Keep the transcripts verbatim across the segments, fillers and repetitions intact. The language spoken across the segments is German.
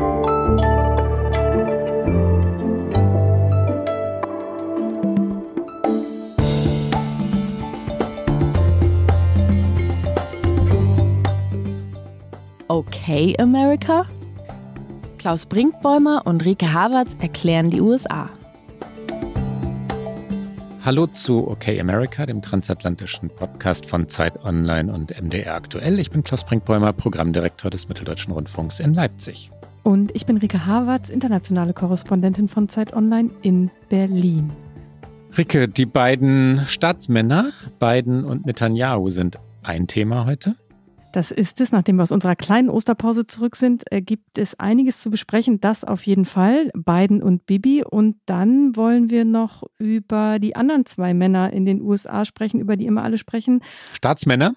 Okay, America? Klaus Brinkbäumer und Rike Havertz erklären die U S A. Hallo zu Okay America, dem transatlantischen Podcast von Zeit Online und M D R aktuell. Ich bin Klaus Brinkbäumer, Programmdirektor des Mitteldeutschen Rundfunks in Leipzig. Und ich bin Rike Havertz, internationale Korrespondentin von Zeit Online in Berlin. Rike, die beiden Staatsmänner, Biden und Netanyahu, sind ein Thema heute. Das ist es. Nachdem wir aus unserer kleinen Osterpause zurück sind, gibt es einiges zu besprechen. Das auf jeden Fall, Biden und Bibi. Und dann wollen wir noch über die anderen zwei Männer in den U S A sprechen, über die immer alle sprechen. Staatsmänner?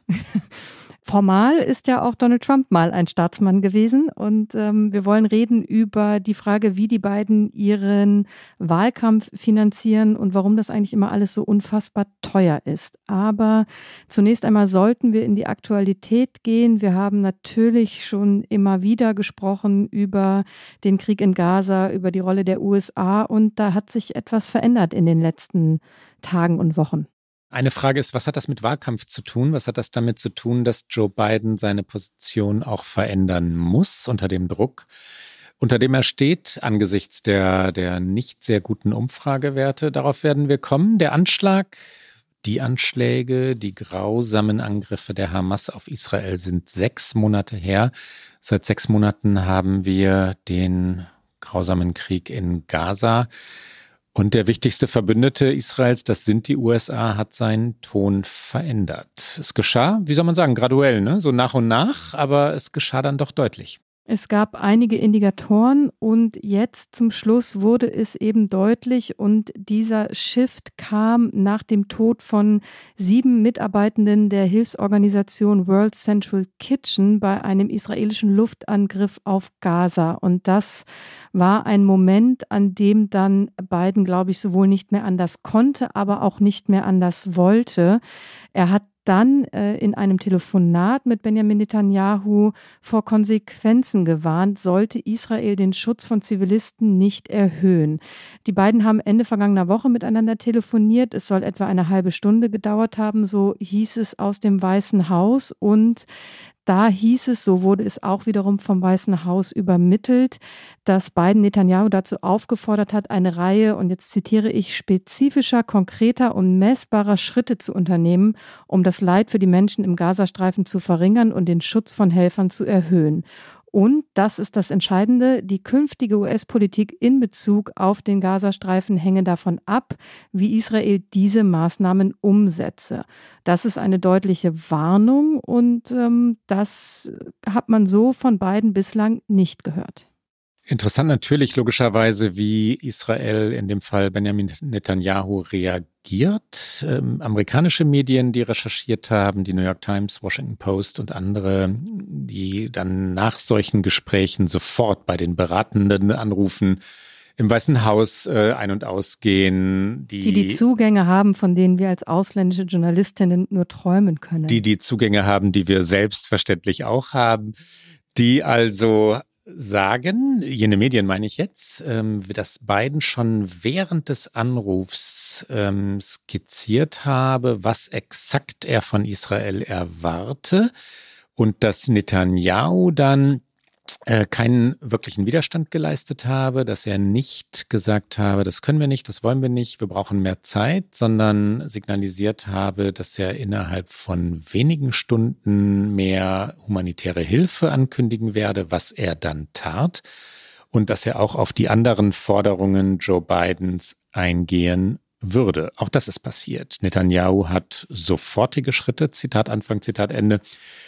Formal ist ja auch Donald Trump mal ein Staatsmann gewesen. Und ähm, wir wollen reden über die Frage, wie die beiden ihren Wahlkampf finanzieren und warum das eigentlich immer alles so unfassbar teuer ist. Aber zunächst einmal sollten wir in die Aktualität gehen. Wir haben natürlich schon immer wieder gesprochen über den Krieg in Gaza, über die Rolle der U S A. Und da hat sich etwas verändert in den letzten Tagen und Wochen. Eine Frage ist, was hat das mit Wahlkampf zu tun? Was hat das damit zu tun, dass Joe Biden seine Position auch verändern muss unter dem Druck, unter dem er steht, angesichts der, der nicht sehr guten Umfragewerte? Darauf werden wir kommen. Der Anschlag, die Anschläge, die grausamen Angriffe der Hamas auf Israel sind sechs Monate her. Seit sechs Monaten haben wir den grausamen Krieg in Gaza. Und der wichtigste Verbündete Israels, das sind die U S A, hat seinen Ton verändert. Es geschah, wie soll man sagen, graduell, ne? So nach und nach, aber es geschah dann doch deutlich. Es gab einige Indikatoren und jetzt zum Schluss wurde es eben deutlich und dieser Shift kam nach dem Tod von sieben Mitarbeitenden der Hilfsorganisation World Central Kitchen bei einem israelischen Luftangriff auf Gaza. Und das war ein Moment, an dem dann Biden, glaube ich, sowohl nicht mehr anders konnte, aber auch nicht mehr anders wollte. Er hat dann äh, in einem Telefonat mit Benjamin Netanyahu vor Konsequenzen gewarnt, sollte Israel den Schutz von Zivilisten nicht erhöhen. Die beiden haben Ende vergangener Woche miteinander telefoniert. Es soll etwa eine halbe Stunde gedauert haben, so hieß es aus dem Weißen Haus. Und da hieß es, so wurde es auch wiederum vom Weißen Haus übermittelt, dass Biden Netanyahu dazu aufgefordert hat, eine Reihe, und jetzt zitiere ich, spezifischer, konkreter und messbarer Schritte zu unternehmen, um das Leid für die Menschen im Gazastreifen zu verringern und den Schutz von Helfern zu erhöhen. Und, das ist das Entscheidende, die künftige U S-Politik in Bezug auf den Gazastreifen hänge davon ab, wie Israel diese Maßnahmen umsetze. Das ist eine deutliche Warnung und ähm, das hat man so von beiden bislang nicht gehört. Interessant natürlich logischerweise, wie Israel, in dem Fall Benjamin Netanyahu, reagiert. Ähm, amerikanische Medien, die recherchiert haben, die New York Times, Washington Post und andere, die dann nach solchen Gesprächen sofort bei den Beratenden anrufen, im Weißen Haus äh, ein- und ausgehen. Die, die die Zugänge haben, von denen wir als ausländische Journalistinnen nur träumen können. Die die Zugänge haben, die wir selbstverständlich auch haben. Die also sagen, jene Medien meine ich jetzt, ähm, dass Biden schon während des Anrufs ähm, skizziert habe, was exakt er von Israel erwarte und dass Netanyahu dann äh, keinen wirklichen Widerstand geleistet habe, dass er nicht gesagt habe, das können wir nicht, das wollen wir nicht, wir brauchen mehr Zeit, sondern signalisiert habe, dass er innerhalb von wenigen Stunden mehr humanitäre Hilfe ankündigen werde, was er dann tat, und dass er auch auf die anderen Forderungen Joe Bidens eingehen würde. Auch das ist passiert. Netanyahu hat sofortige Schritte, Zitat Anfang, Zitat Ende,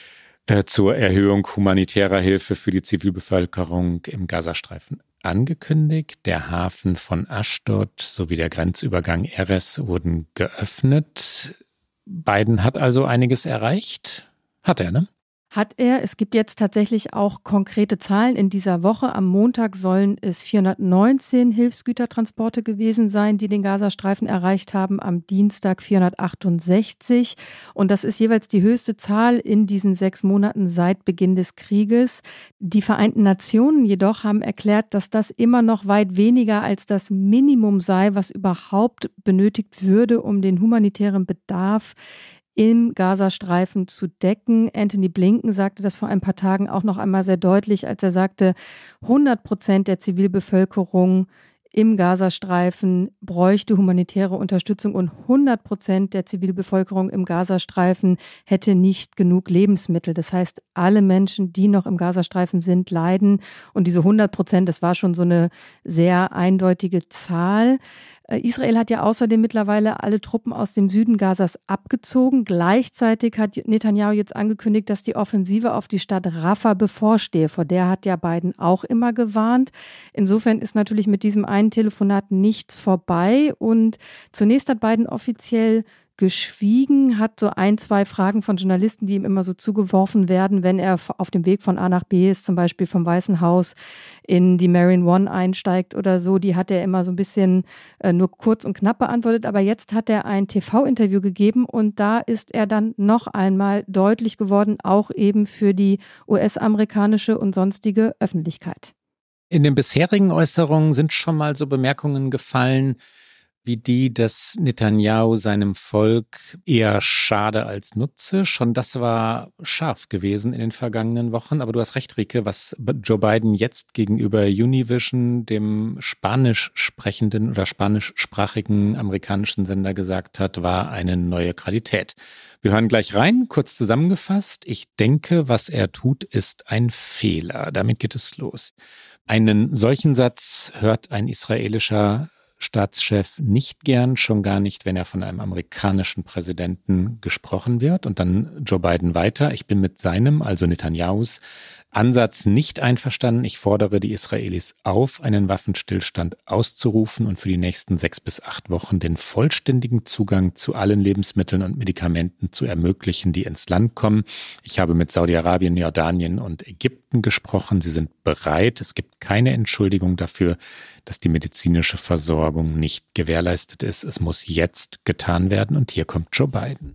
zur Erhöhung humanitärer Hilfe für die Zivilbevölkerung im Gazastreifen angekündigt. Der Hafen von Ashdod sowie der Grenzübergang Erez wurden geöffnet. Biden hat also einiges erreicht. Hat er, ne? Hat er. Es gibt jetzt tatsächlich auch konkrete Zahlen in dieser Woche. Am Montag sollen es vierhundertneunzehn Hilfsgütertransporte gewesen sein, die den Gazastreifen erreicht haben. Am Dienstag vierhundertachtundsechzig. Und das ist jeweils die höchste Zahl in diesen sechs Monaten seit Beginn des Krieges. Die Vereinten Nationen jedoch haben erklärt, dass das immer noch weit weniger als das Minimum sei, was überhaupt benötigt würde, um den humanitären Bedarf im Gazastreifen zu decken. Anthony Blinken sagte das vor ein paar Tagen auch noch einmal sehr deutlich, als er sagte, hundert Prozent der Zivilbevölkerung im Gazastreifen bräuchte humanitäre Unterstützung und hundert Prozent der Zivilbevölkerung im Gazastreifen hätte nicht genug Lebensmittel. Das heißt, alle Menschen, die noch im Gazastreifen sind, leiden. Und diese hundert Prozent, das war schon so eine sehr eindeutige Zahl. Israel hat ja außerdem mittlerweile alle Truppen aus dem Süden Gazas abgezogen. Gleichzeitig hat Netanyahu jetzt angekündigt, dass die Offensive auf die Stadt Rafah bevorstehe. Vor der hat ja Biden auch immer gewarnt. Insofern ist natürlich mit diesem einen Telefonat nichts vorbei. Und zunächst hat Biden offiziell geschwiegen, hat so ein, zwei Fragen von Journalisten, die ihm immer so zugeworfen werden, wenn er auf dem Weg von A nach B ist, zum Beispiel vom Weißen Haus in die Marine One einsteigt oder so, die hat er immer so ein bisschen äh, nur kurz und knapp beantwortet. Aber jetzt hat er ein T V-Interview gegeben und da ist er dann noch einmal deutlich geworden, auch eben für die U S-amerikanische und sonstige Öffentlichkeit. In den bisherigen Äußerungen sind schon mal so Bemerkungen gefallen, wie die, dass Netanyahu seinem Volk eher schade als nutze. Schon das war scharf gewesen in den vergangenen Wochen. Aber du hast recht, Rike, was Joe Biden jetzt gegenüber Univision, dem spanisch sprechenden oder spanischsprachigen amerikanischen Sender gesagt hat, war eine neue Qualität. Wir hören gleich rein, kurz zusammengefasst. Ich denke, was er tut, ist ein Fehler. Damit geht es los. Einen solchen Satz hört ein israelischer Staatschef nicht gern, schon gar nicht, wenn er von einem amerikanischen Präsidenten gesprochen wird. Und dann Joe Biden weiter. Ich bin mit seinem, also Netanyahus, Ansatz nicht einverstanden. Ich fordere die Israelis auf, einen Waffenstillstand auszurufen und für die nächsten sechs bis acht Wochen den vollständigen Zugang zu allen Lebensmitteln und Medikamenten zu ermöglichen, die ins Land kommen. Ich habe mit Saudi-Arabien, Jordanien und Ägypten gesprochen. Sie sind bereit. Es gibt keine Entschuldigung dafür, dass die medizinische Versorgung nicht gewährleistet ist. Es muss jetzt getan werden. Und hier kommt Joe Biden.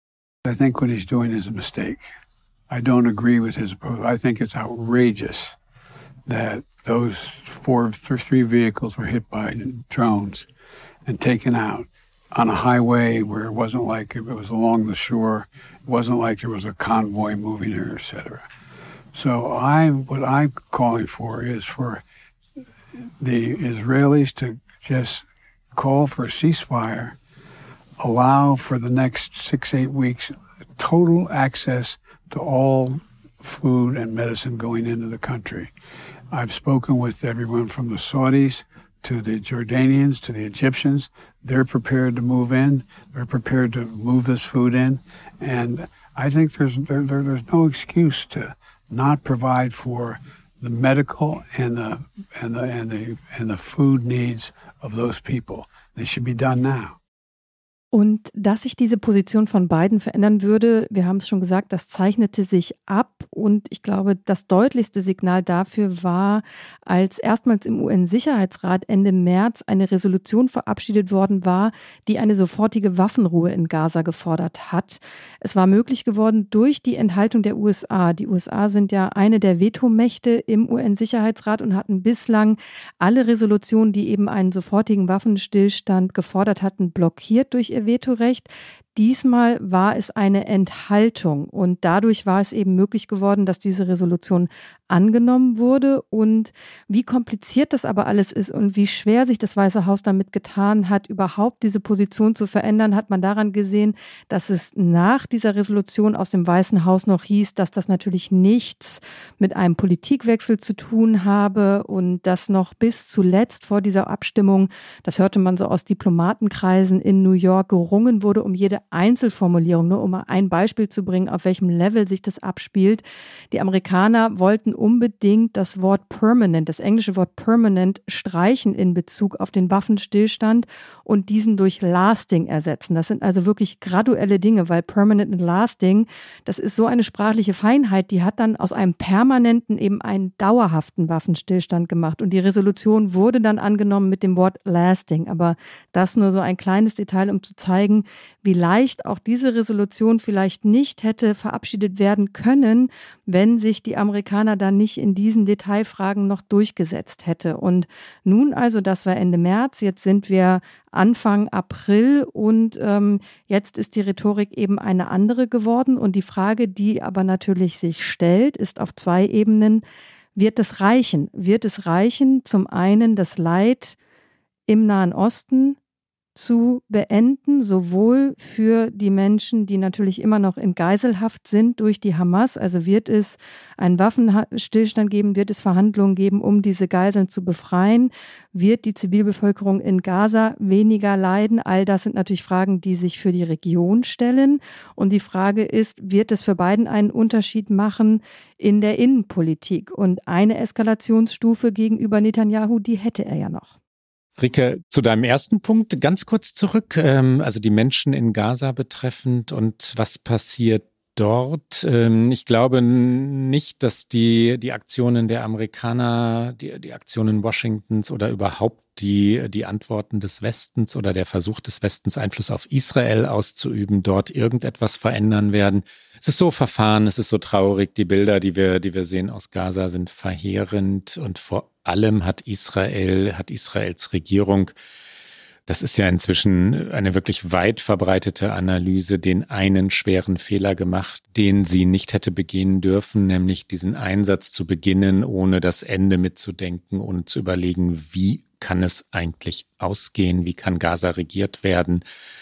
I think what he's doing is a mistake. I don't agree with his approach. I think it's outrageous that those four, three vehicles were hit by drones and taken out on a highway where it wasn't like it was along the shore. It wasn't like there was a convoy moving there, et cetera. So I, what I'm calling for is for the Israelis to just call for a ceasefire, allow for the next six, eight weeks total access to all food and medicine going into the country. I've spoken with everyone from the Saudis to the Jordanians to the Egyptians. They're prepared to move in. They're prepared to move this food in. And I think there's there, there, there's no excuse to not provide for the medical and the and the and the and the food needs of those people. They should be done now. Und dass sich diese Position von Biden verändern würde, wir haben es schon gesagt, das zeichnete sich ab. Und ich glaube, das deutlichste Signal dafür war, als erstmals im U N-Sicherheitsrat Ende März eine Resolution verabschiedet worden war, die eine sofortige Waffenruhe in Gaza gefordert hat. Es war möglich geworden durch die Enthaltung der U S A. Die U S A sind ja eine der Vetomächte im U N-Sicherheitsrat und hatten bislang alle Resolutionen, die eben einen sofortigen Waffenstillstand gefordert hatten, blockiert durch ihr Vetorecht. Diesmal war es eine Enthaltung und dadurch war es eben möglich geworden, dass diese Resolution angenommen wurde. Und wie kompliziert das aber alles ist und wie schwer sich das Weiße Haus damit getan hat, überhaupt diese Position zu verändern, hat man daran gesehen, dass es nach dieser Resolution aus dem Weißen Haus noch hieß, dass das natürlich nichts mit einem Politikwechsel zu tun habe und dass noch bis zuletzt vor dieser Abstimmung, das hörte man so aus Diplomatenkreisen in New York, gerungen wurde um jede Einzelformulierung, nur um mal ein Beispiel zu bringen, auf welchem Level sich das abspielt. Die Amerikaner wollten unbedingt das Wort permanent, das englische Wort permanent, streichen in Bezug auf den Waffenstillstand und diesen durch lasting ersetzen. Das sind also wirklich graduelle Dinge, weil permanent und lasting, das ist so eine sprachliche Feinheit, die hat dann aus einem permanenten eben einen dauerhaften Waffenstillstand gemacht. Und die Resolution wurde dann angenommen mit dem Wort lasting. Aber das nur so ein kleines Detail, um zu zeigen, wie leicht auch diese Resolution vielleicht nicht hätte verabschiedet werden können, wenn sich die Amerikaner dann nicht in diesen Detailfragen noch durchgesetzt hätte. Und nun also, das war Ende März, jetzt sind wir Anfang April und ähm, jetzt ist die Rhetorik eben eine andere geworden. Und die Frage, die aber natürlich sich stellt, ist auf zwei Ebenen: Wird es reichen? Wird es reichen, zum einen das Leid im Nahen Osten zu beenden, sowohl für die Menschen, die natürlich immer noch in Geiselhaft sind durch die Hamas, also wird es einen Waffenstillstand geben, wird es Verhandlungen geben, um diese Geiseln zu befreien, wird die Zivilbevölkerung in Gaza weniger leiden? All das sind natürlich Fragen, die sich für die Region stellen. Und die Frage ist, wird es für beiden einen Unterschied machen in der Innenpolitik? Und eine Eskalationsstufe gegenüber Netanyahu, die hätte er ja noch. Rike, zu deinem ersten Punkt ganz kurz zurück, ähm, also die Menschen in Gaza betreffend und was passiert dort. Ähm, ich glaube nicht, dass die, die Aktionen der Amerikaner, die, die Aktionen Washingtons oder überhaupt die, die Antworten des Westens oder der Versuch des Westens, Einfluss auf Israel auszuüben, dort irgendetwas verändern werden. Es ist so verfahren, es ist so traurig. Die Bilder, die wir, die wir sehen aus Gaza, sind verheerend und vor allem hat Israel, hat Israels Regierung, das ist ja inzwischen eine wirklich weit verbreitete Analyse, den einen schweren Fehler gemacht, den sie nicht hätte begehen dürfen, nämlich diesen Einsatz zu beginnen, ohne das Ende mitzudenken und zu überlegen, wie kann es eigentlich ausgehen, wie kann Gaza regiert werden,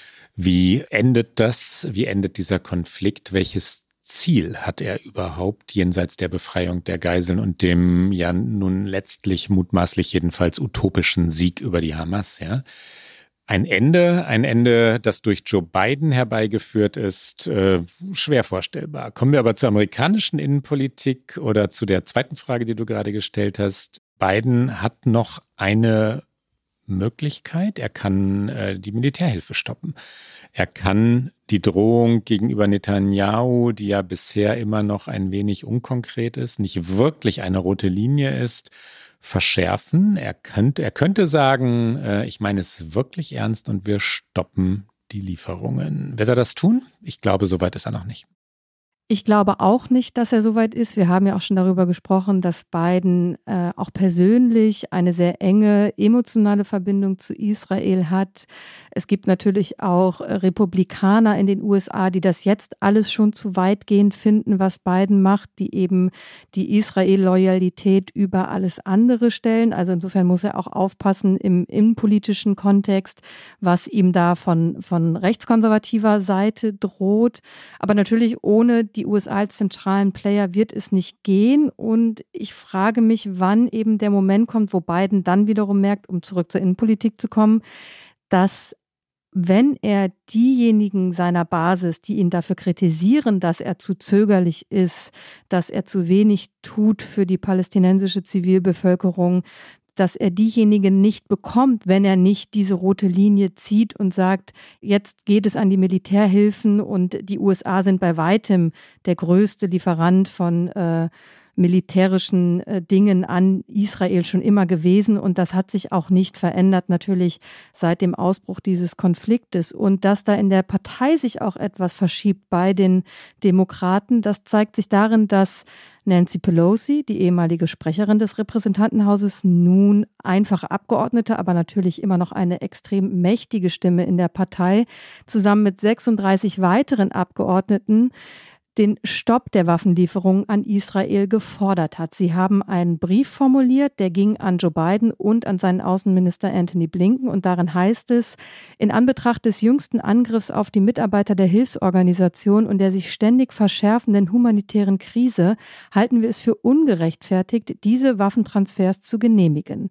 wie endet das, wie endet dieser Konflikt, welches Ziel hat er überhaupt jenseits der Befreiung der Geiseln und dem ja nun letztlich mutmaßlich jedenfalls utopischen Sieg über die Hamas, ja? Ein Ende, ein Ende, das durch Joe Biden herbeigeführt ist, äh, schwer vorstellbar. Kommen wir aber zur amerikanischen Innenpolitik oder zu der zweiten Frage, die du gerade gestellt hast. Biden hat noch eine Möglichkeit. Er kann äh, die Militärhilfe stoppen. Er kann die Drohung gegenüber Netanyahu, die ja bisher immer noch ein wenig unkonkret ist, nicht wirklich eine rote Linie ist, verschärfen. Er könnte, er könnte sagen, äh, ich meine es wirklich ernst und wir stoppen die Lieferungen. Wird er das tun? Ich glaube, soweit ist er noch nicht. Ich glaube auch nicht, dass er soweit ist. Wir haben ja auch schon darüber gesprochen, dass Biden äh, auch persönlich eine sehr enge emotionale Verbindung zu Israel hat. Es gibt natürlich auch Republikaner in den U S A, die das jetzt alles schon zu weitgehend finden, was Biden macht, die eben die Israel-Loyalität über alles andere stellen. Also insofern muss er auch aufpassen im innenpolitischen Kontext, was ihm da von, von rechtskonservativer Seite droht. Aber natürlich ohne die U S A als zentralen Player wird es nicht gehen. Und ich frage mich, wann eben der Moment kommt, wo Biden dann wiederum merkt, um zurück zur Innenpolitik zu kommen, dass wenn er diejenigen seiner Basis, die ihn dafür kritisieren, dass er zu zögerlich ist, dass er zu wenig tut für die palästinensische Zivilbevölkerung, dass er diejenigen nicht bekommt, wenn er nicht diese rote Linie zieht und sagt, jetzt geht es an die Militärhilfen und die U S A sind bei weitem der größte Lieferant von äh, militärischen äh, Dingen an Israel schon immer gewesen und das hat sich auch nicht verändert, natürlich seit dem Ausbruch dieses Konfliktes. Und dass da in der Partei sich auch etwas verschiebt bei den Demokraten, das zeigt sich darin, dass Nancy Pelosi, die ehemalige Sprecherin des Repräsentantenhauses, nun einfache Abgeordnete, aber natürlich immer noch eine extrem mächtige Stimme in der Partei, zusammen mit sechsunddreißig weiteren Abgeordneten den Stopp der Waffenlieferungen an Israel gefordert hat. Sie haben einen Brief formuliert, der ging an Joe Biden und an seinen Außenminister Antony Blinken und darin heißt es, in Anbetracht des jüngsten Angriffs auf die Mitarbeiter der Hilfsorganisation und der sich ständig verschärfenden humanitären Krise halten wir es für ungerechtfertigt, diese Waffentransfers zu genehmigen.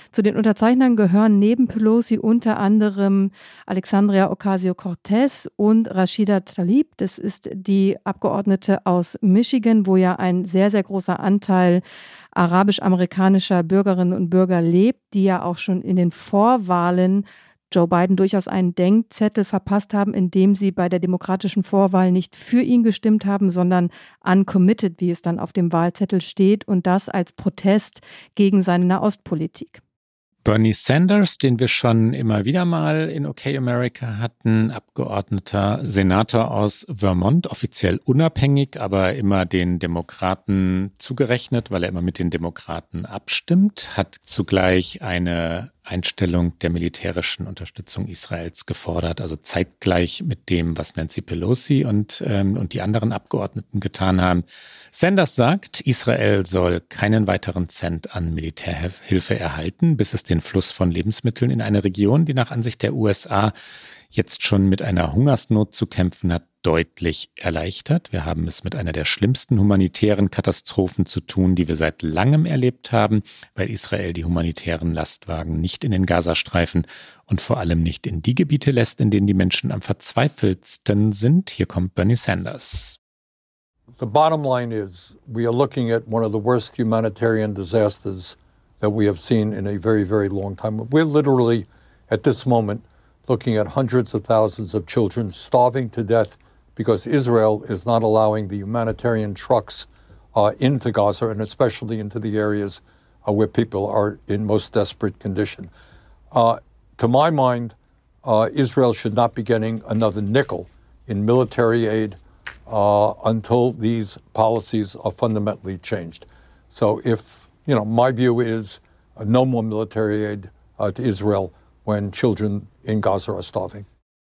Zu den Unterzeichnern gehören neben Pelosi unter anderem Alexandria Ocasio-Cortez und Rashida Tlaib. Das ist die Abgeordnete aus Michigan, wo ja ein sehr, sehr großer Anteil arabisch-amerikanischer Bürgerinnen und Bürger lebt, die ja auch schon in den Vorwahlen Joe Biden durchaus einen Denkzettel verpasst haben, indem sie bei der demokratischen Vorwahl nicht für ihn gestimmt haben, sondern uncommitted, wie es dann auf dem Wahlzettel steht, und das als Protest gegen seine Nahostpolitik. Bernie Sanders, den wir schon immer wieder mal in OK America hatten, Abgeordneter, Senator aus Vermont, offiziell unabhängig, aber immer den Demokraten zugerechnet, weil er immer mit den Demokraten abstimmt, hat zugleich eine Einstellung der militärischen Unterstützung Israels gefordert, also zeitgleich mit dem, was Nancy Pelosi und, ähm, und die anderen Abgeordneten getan haben. Sanders sagt, Israel soll keinen weiteren Cent an Militärhilfe erhalten, bis es den Fluss von Lebensmitteln in eine Region, die nach Ansicht der U S A jetzt schon mit einer Hungersnot zu kämpfen hat, deutlich erleichtert. Wir haben es mit einer der schlimmsten humanitären Katastrophen zu tun, die wir seit langem erlebt haben, weil Israel die humanitären Lastwagen nicht in den Gazastreifen und vor allem nicht in die Gebiete lässt, in denen die Menschen am verzweifeltsten sind. Hier kommt Bernie Sanders. The bottom line is we are looking at one of the worst humanitarian disasters that we have seen in a very, very long time. We're literally, at this moment, looking at hundreds of thousands of children starving to death because Israel is not allowing the humanitarian trucks uh, into Gaza and especially into the areas uh, where people are in most desperate condition. Uh, to my mind, uh, Israel should not be getting another nickel in military aid uh, until these policies are fundamentally changed. So if, you know, my view is uh, no more military aid uh, to Israel when children in Gaza are starving.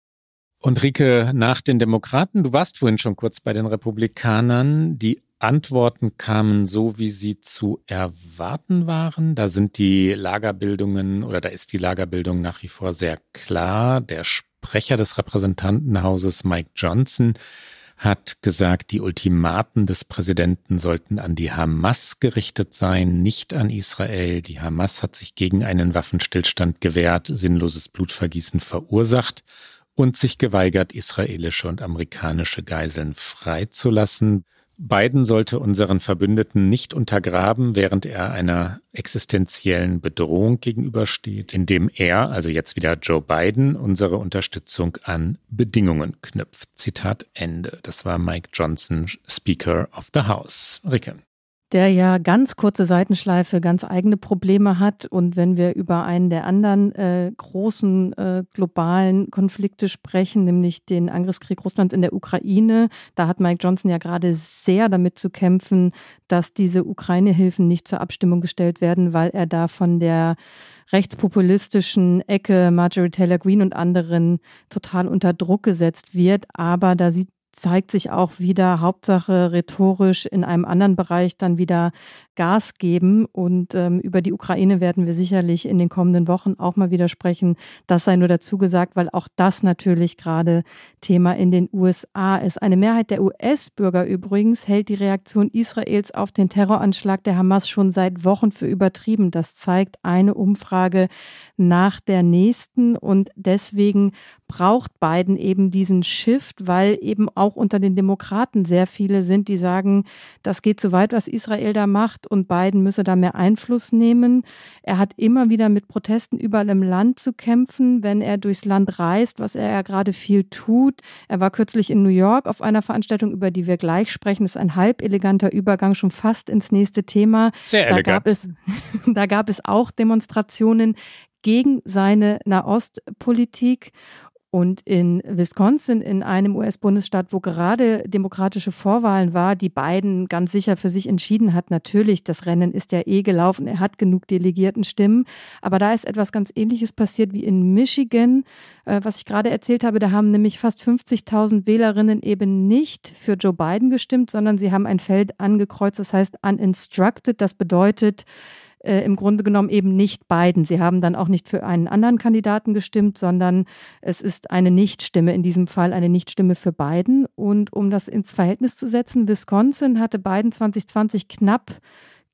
Und Rike, nach den Demokraten, du warst vorhin schon kurz bei den Republikanern, die Antworten kamen so, wie sie zu erwarten waren. Da sind die Lagerbildungen oder da ist die Lagerbildung nach wie vor sehr klar. Der Sprecher des Repräsentantenhauses, Mike Johnson, hat gesagt, die Ultimaten des Präsidenten sollten an die Hamas gerichtet sein, nicht an Israel. Die Hamas hat sich gegen einen Waffenstillstand gewehrt, sinnloses Blutvergießen verursacht und sich geweigert, israelische und amerikanische Geiseln freizulassen. Biden sollte unseren Verbündeten nicht untergraben, während er einer existenziellen Bedrohung gegenübersteht, indem er, also jetzt wieder Joe Biden, unsere Unterstützung an Bedingungen knüpft. Zitat Ende. Das war Mike Johnson, Speaker of the House. Rike. Der ja ganz kurze Seitenschleife, ganz eigene Probleme hat. Und wenn wir über einen der anderen äh, großen äh, globalen Konflikte sprechen, nämlich den Angriffskrieg Russlands in der Ukraine, da hat Mike Johnson ja gerade sehr damit zu kämpfen, dass diese Ukraine-Hilfen nicht zur Abstimmung gestellt werden, weil er da von der rechtspopulistischen Ecke, Marjorie Taylor Greene und anderen, total unter Druck gesetzt wird. Aber da sieht zeigt sich auch wieder, Hauptsache rhetorisch in einem anderen Bereich dann wieder Gas geben. Und ähm, über die Ukraine werden wir sicherlich in den kommenden Wochen auch mal wieder sprechen. Das sei nur dazu gesagt, weil auch das natürlich gerade Thema in den U S A ist. Eine Mehrheit der U S-Bürger übrigens hält die Reaktion Israels auf den Terroranschlag der Hamas schon seit Wochen für übertrieben. Das zeigt eine Umfrage nach der nächsten. Und deswegen braucht Biden eben diesen Shift, weil eben auch unter den Demokraten sehr viele sind, die sagen, das geht zu weit, was Israel da macht und Biden müsse da mehr Einfluss nehmen. Er hat immer wieder mit Protesten überall im Land zu kämpfen, wenn er durchs Land reist, was er ja gerade viel tut. Er war kürzlich in New York auf einer Veranstaltung, über die wir gleich sprechen. Das ist ein halb eleganter Übergang schon fast ins nächste Thema. Sehr elegant. Da gab es, da gab es auch Demonstrationen gegen seine Nahostpolitik. Und in Wisconsin, in einem U S-Bundesstaat, wo gerade demokratische Vorwahlen war, die Biden ganz sicher für sich entschieden hat, natürlich, das Rennen ist ja eh gelaufen, er hat genug Delegiertenstimmen, aber da ist etwas ganz Ähnliches passiert wie in Michigan, äh, was ich gerade erzählt habe, da haben nämlich fast fünfzigtausend Wählerinnen eben nicht für Joe Biden gestimmt, sondern sie haben ein Feld angekreuzt, das heißt uninstructed, das bedeutet, Äh, im Grunde genommen eben nicht Biden. Sie haben dann auch nicht für einen anderen Kandidaten gestimmt, sondern es ist eine Nichtstimme, in diesem Fall eine Nichtstimme für Biden. Und um das ins Verhältnis zu setzen, Wisconsin hatte Biden zwanzig zwanzig knapp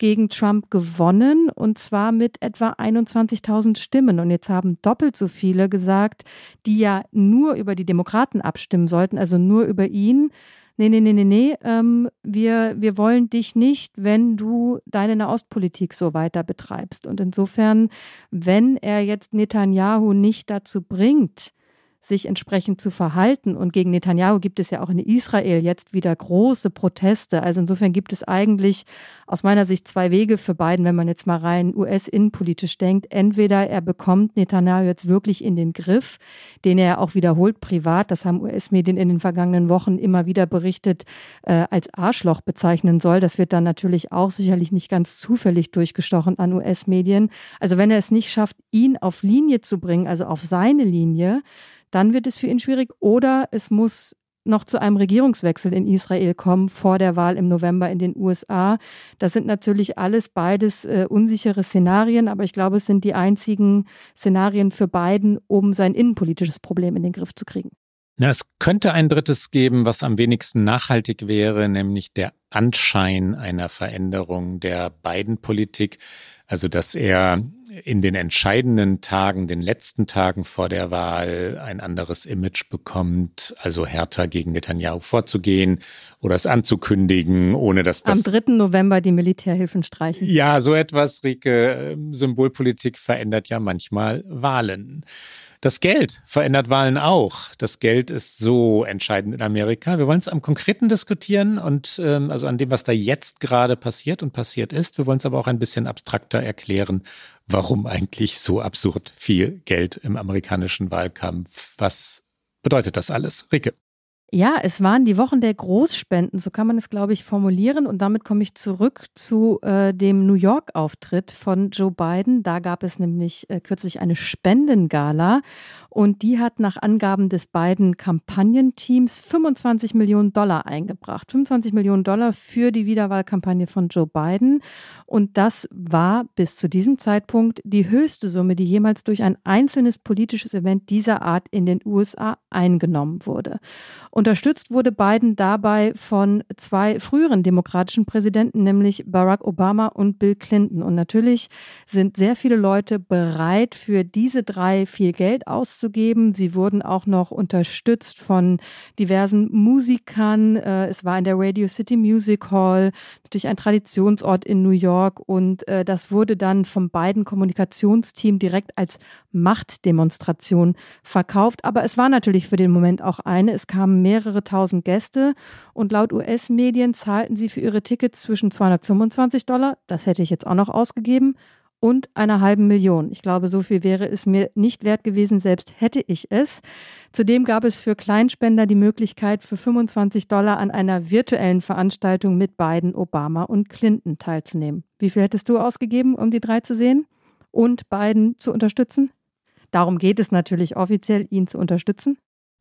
gegen Trump gewonnen, und zwar mit etwa einundzwanzigtausend Stimmen. Und jetzt haben doppelt so viele gesagt, die ja nur über die Demokraten abstimmen sollten, also nur über ihn. Nee, nee, nee, nee, nee, ähm, wir, wir wollen dich nicht, wenn du deine Nahostpolitik so weiter betreibst. Und insofern, wenn er jetzt Netanyahu nicht dazu bringt, sich entsprechend zu verhalten, und gegen Netanyahu gibt es ja auch in Israel jetzt wieder große Proteste. Also insofern gibt es eigentlich aus meiner Sicht zwei Wege für Biden, wenn man jetzt mal rein U S-innenpolitisch denkt. Entweder er bekommt Netanyahu jetzt wirklich in den Griff, den er auch wiederholt privat, das haben U S-Medien in den vergangenen Wochen immer wieder berichtet, äh, als Arschloch bezeichnen soll. Das wird dann natürlich auch sicherlich nicht ganz zufällig durchgestochen an U S-Medien. Also wenn er es nicht schafft, ihn auf Linie zu bringen, also auf seine Linie, dann wird es für ihn schwierig. Oder es muss noch zu einem Regierungswechsel in Israel kommen vor der Wahl im November in den U S A. Das sind natürlich alles beides äh, unsichere Szenarien, aber ich glaube, es sind die einzigen Szenarien für Biden, um sein innenpolitisches Problem in den Griff zu kriegen. Na, es könnte ein drittes geben, was am wenigsten nachhaltig wäre, nämlich der Anschein einer Veränderung der Biden-Politik. Also, dass er in den entscheidenden Tagen, den letzten Tagen vor der Wahl ein anderes Image bekommt, also härter gegen Netanyahu vorzugehen oder es anzukündigen, ohne dass das... Am dritten November die Militärhilfen streichen. Ja, so etwas, Rike. Symbolpolitik verändert ja manchmal Wahlen. Das Geld verändert Wahlen auch. Das Geld ist so entscheidend in Amerika. Wir wollen es am Konkreten diskutieren und ähm, also an dem, was da jetzt gerade passiert und passiert ist. Wir wollen es aber auch ein bisschen abstrakter erklären, warum eigentlich so absurd viel Geld im amerikanischen Wahlkampf. Was bedeutet das alles? Rike. Ja, es waren die Wochen der Großspenden, so kann man es, glaube ich, formulieren. Und damit komme ich zurück zu äh, dem New York-Auftritt von Joe Biden. Da gab es nämlich äh, kürzlich eine Spendengala und die hat nach Angaben des Biden-Kampagnenteams fünfundzwanzig Millionen Dollar eingebracht. fünfundzwanzig Millionen Dollar für die Wiederwahlkampagne von Joe Biden. Und das war bis zu diesem Zeitpunkt die höchste Summe, die jemals durch ein einzelnes politisches Event dieser Art in den U S A eingenommen wurde. Unterstützt wurde Biden dabei von zwei früheren demokratischen Präsidenten, nämlich Barack Obama und Bill Clinton. Und natürlich sind sehr viele Leute bereit, für diese drei viel Geld auszugeben. Sie wurden auch noch unterstützt von diversen Musikern. Es war in der Radio City Music Hall, natürlich ein Traditionsort in New York. Und das wurde dann vom Biden-Kommunikationsteam direkt als Machtdemonstration verkauft. Aber es war natürlich für den Moment auch eine. Es kamen mehrere tausend Gäste und laut U S-Medien zahlten sie für ihre Tickets zwischen zweihundertfünfundzwanzig Dollar, das hätte ich jetzt auch noch ausgegeben, und einer halben Million. Ich glaube, so viel wäre es mir nicht wert gewesen, selbst hätte ich es. Zudem gab es für Kleinspender die Möglichkeit, für fünfundzwanzig Dollar an einer virtuellen Veranstaltung mit Biden, Obama und Clinton teilzunehmen. Wie viel hättest du ausgegeben, um die drei zu sehen und Biden zu unterstützen? Darum geht es natürlich offiziell, ihn zu unterstützen.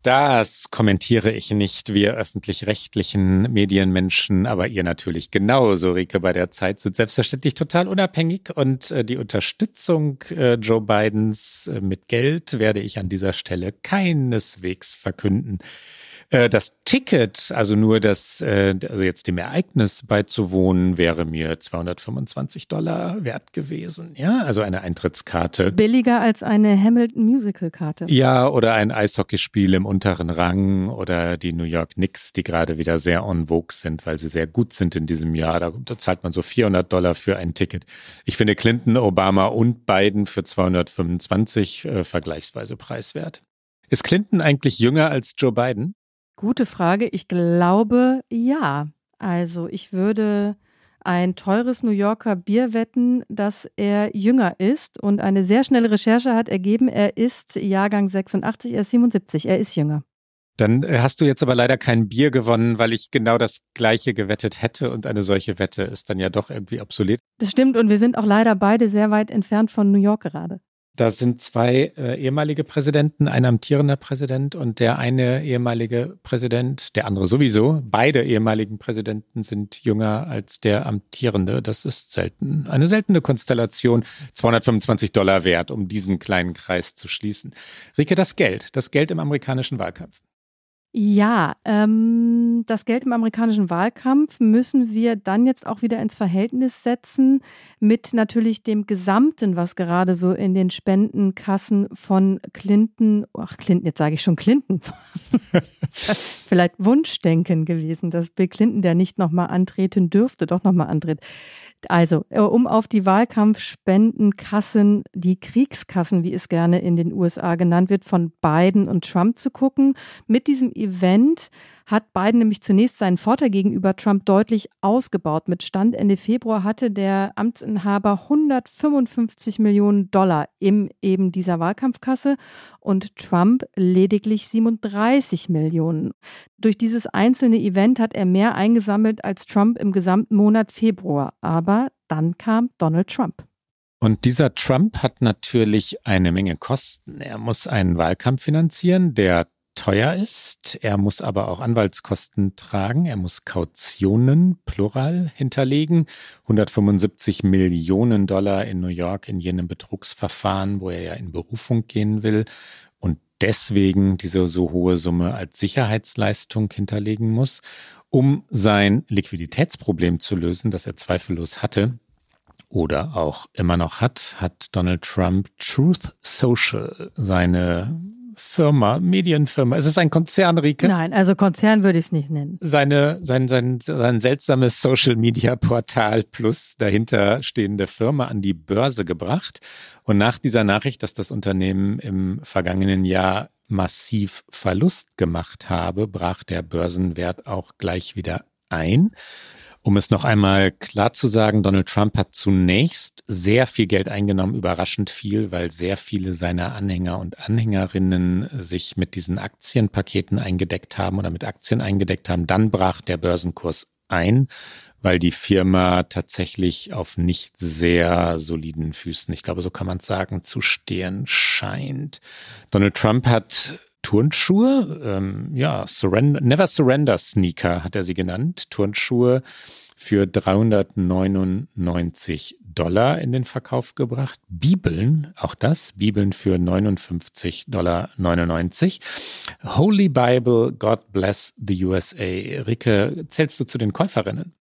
Das kommentiere ich nicht, wir öffentlich-rechtlichen Medienmenschen, aber ihr natürlich genauso, Rike, bei der Zeit sind selbstverständlich total unabhängig und äh, die Unterstützung äh, Joe Bidens äh, mit Geld werde ich an dieser Stelle keineswegs verkünden. Äh, das Ticket, also nur das, äh, also jetzt dem Ereignis beizuwohnen, wäre mir zweihundertfünfundzwanzig Dollar wert gewesen, ja, also eine Eintrittskarte. Billiger als eine Hamilton-Musical-Karte. Ja, oder ein Eishockeyspiel im unteren Rang oder die New York Knicks, die gerade wieder sehr en vogue sind, weil sie sehr gut sind in diesem Jahr. Da, da zahlt man so vierhundert Dollar für ein Ticket. Ich finde Clinton, Obama und Biden für zweihundertfünfundzwanzig äh, vergleichsweise preiswert. Ist Clinton eigentlich jünger als Joe Biden? Gute Frage. Ich glaube, ja. Also ich würde ein teures New Yorker Bier wetten, dass er jünger ist. Und eine sehr schnelle Recherche hat ergeben, er ist Jahrgang sechsundachtzig, er ist siebenundsiebzig, er ist jünger. Dann hast du jetzt aber leider kein Bier gewonnen, weil ich genau das Gleiche gewettet hätte und eine solche Wette ist dann ja doch irgendwie obsolet. Das stimmt und wir sind auch leider beide sehr weit entfernt von New York gerade. Da sind zwei äh, ehemalige Präsidenten, ein amtierender Präsident und der eine ehemalige Präsident, der andere sowieso. Beide ehemaligen Präsidenten sind jünger als der amtierende. Das ist selten. Eine seltene Konstellation. zweihundertfünfundzwanzig Dollar wert, um diesen kleinen Kreis zu schließen. Rike, das Geld. Das Geld im amerikanischen Wahlkampf. Ja, ähm, das Geld im amerikanischen Wahlkampf müssen wir dann jetzt auch wieder ins Verhältnis setzen mit natürlich dem Gesamten, was gerade so in den Spendenkassen von Clinton, ach Clinton, jetzt sage ich schon Clinton, vielleicht Wunschdenken gewesen, dass Bill Clinton, der nicht nochmal antreten dürfte, doch nochmal antritt. Also, um auf die Wahlkampfspendenkassen, die Kriegskassen, wie es gerne in den U S A genannt wird, von Biden und Trump zu gucken. Mit diesem Event hat Biden nämlich zunächst seinen Vorteil gegenüber Trump deutlich ausgebaut. Mit Stand Ende Februar hatte der Amtsinhaber hundertfünfundfünfzig Millionen Dollar in eben dieser Wahlkampfkasse und Trump lediglich siebenunddreißig Millionen. Durch dieses einzelne Event hat er mehr eingesammelt als Trump im gesamten Monat Februar. Aber dann kam Donald Trump. Und dieser Trump hat natürlich eine Menge Kosten. Er muss einen Wahlkampf finanzieren, der teuer ist. Er muss aber auch Anwaltskosten tragen. Er muss Kautionen, plural, hinterlegen. hundertfünfundsiebzig Millionen Dollar in New York in jenem Betrugsverfahren, wo er ja in Berufung gehen will und deswegen diese so hohe Summe als Sicherheitsleistung hinterlegen muss, um sein Liquiditätsproblem zu lösen, das er zweifellos hatte oder auch immer noch hat, hat Donald Trump Truth Social, seine Firma, Medienfirma. Es ist ein Konzern, Rike. Nein, also Konzern würde ich es nicht nennen. Seine, sein, sein, sein seltsames Social-Media-Portal plus dahinter stehende Firma an die Börse gebracht. Und nach dieser Nachricht, dass das Unternehmen im vergangenen Jahr massiv Verlust gemacht habe, brach der Börsenwert auch gleich wieder ein. Um es noch einmal klar zu sagen, Donald Trump hat zunächst sehr viel Geld eingenommen, überraschend viel, weil sehr viele seiner Anhänger und Anhängerinnen sich mit diesen Aktienpaketen eingedeckt haben oder mit Aktien eingedeckt haben. Dann brach der Börsenkurs ein, weil die Firma tatsächlich auf nicht sehr soliden Füßen, ich glaube, so kann man es sagen, zu stehen scheint. Donald Trump hat Turnschuhe, ähm, ja, Surrender, Never Surrender Sneaker hat er sie genannt, Turnschuhe für dreihundertneunundneunzig Dollar in den Verkauf gebracht. Bibeln, auch das, Bibeln für neunundfünfzig Dollar neunundneunzig. Holy Bible, God bless the U S A. Rike, zählst du zu den Käuferinnen?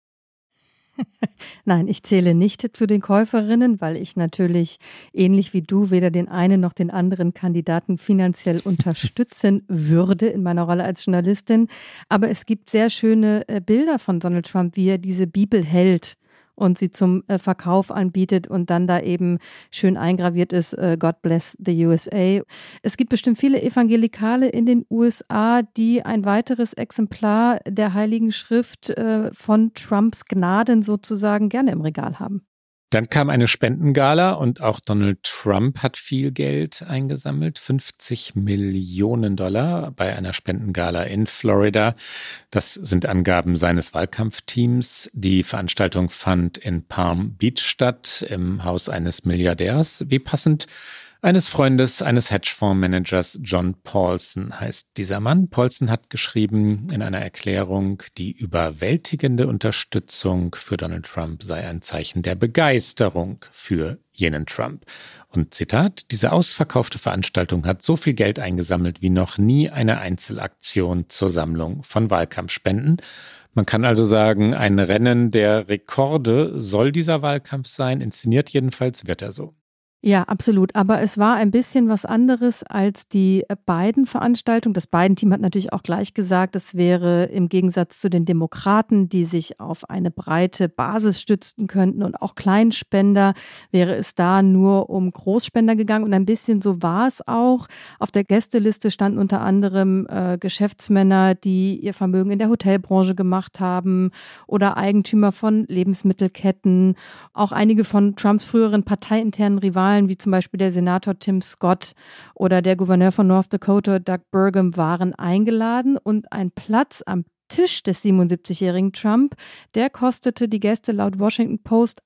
Nein, ich zähle nicht zu den Käuferinnen, weil ich natürlich ähnlich wie du weder den einen noch den anderen Kandidaten finanziell unterstützen würde in meiner Rolle als Journalistin. Aber es gibt sehr schöne Bilder von Donald Trump, wie er diese Bibel hält und sie zum Verkauf anbietet und dann da eben schön eingraviert ist, God bless the U S A. Es gibt bestimmt viele Evangelikale in den U S A, die ein weiteres Exemplar der Heiligen Schrift von Trumps Gnaden sozusagen gerne im Regal haben. Dann kam eine Spendengala und auch Donald Trump hat viel Geld eingesammelt, fünfzig Millionen Dollar bei einer Spendengala in Florida. Das sind Angaben seines Wahlkampfteams. Die Veranstaltung fand in Palm Beach statt, im Haus eines Milliardärs. Wie passend, eines Freundes eines Hedgefondsmanagers, John Paulson heißt dieser Mann. Paulson hat geschrieben in einer Erklärung, die überwältigende Unterstützung für Donald Trump sei ein Zeichen der Begeisterung für jenen Trump. Und Zitat, diese ausverkaufte Veranstaltung hat so viel Geld eingesammelt wie noch nie eine Einzelaktion zur Sammlung von Wahlkampfspenden. Man kann also sagen, ein Rennen der Rekorde soll dieser Wahlkampf sein. Inszeniert jedenfalls wird er so. Ja, absolut. Aber es war ein bisschen was anderes als die Biden-Veranstaltung. Das Biden-Team hat natürlich auch gleich gesagt, es wäre im Gegensatz zu den Demokraten, die sich auf eine breite Basis stützen könnten und auch Kleinspender, wäre es da nur um Großspender gegangen. Und ein bisschen so war es auch. Auf der Gästeliste standen unter anderem äh, Geschäftsmänner, die ihr Vermögen in der Hotelbranche gemacht haben oder Eigentümer von Lebensmittelketten. Auch einige von Trumps früheren parteiinternen Rivalen, wie zum Beispiel der Senator Tim Scott oder der Gouverneur von North Dakota, Doug Burgum, waren eingeladen und ein Platz am Tisch des siebenundsiebzigjährigen Trump, der kostete die Gäste laut Washington Post